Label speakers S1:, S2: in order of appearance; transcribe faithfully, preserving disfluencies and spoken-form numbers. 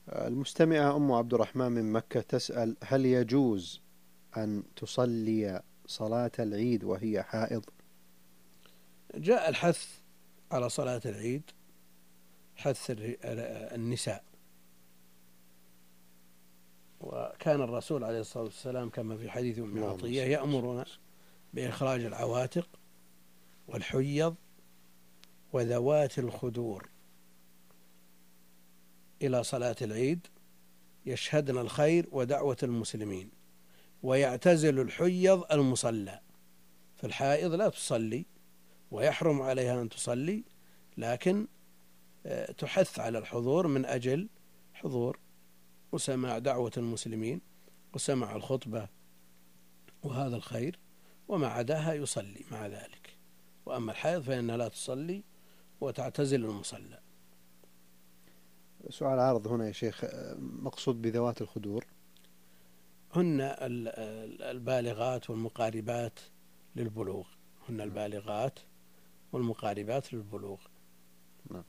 S1: المستمعة أم عبد الرحمن من مكة تسأل: هل يجوز أن تصلي صلاة العيد وهي حائض؟
S2: جاء الحث على صلاة العيد، حث النساء، وكان الرسول عليه الصلاة والسلام كما في حديث أم عطية يأمرنا بإخراج العواتق والحيض وذوات الخدور إلى صلاة العيد يشهدن الخير ودعوة المسلمين، ويعتزل الحيض المصلى، فالحائض لا تصلي ويحرم عليها أن تصلي، لكن تحث على الحضور من أجل حضور وسماع دعوة المسلمين وسماع الخطبة وهذا الخير، وما عداها يصلي مع ذلك. وأما الحائض فإنها لا تصلي وتعتزل المصلى.
S1: سؤال عارض هنا يا شيخ، مقصود بذوات الخدور
S2: هن البالغات والمقاربات للبلوغ، هن البالغات والمقاربات للبلوغ.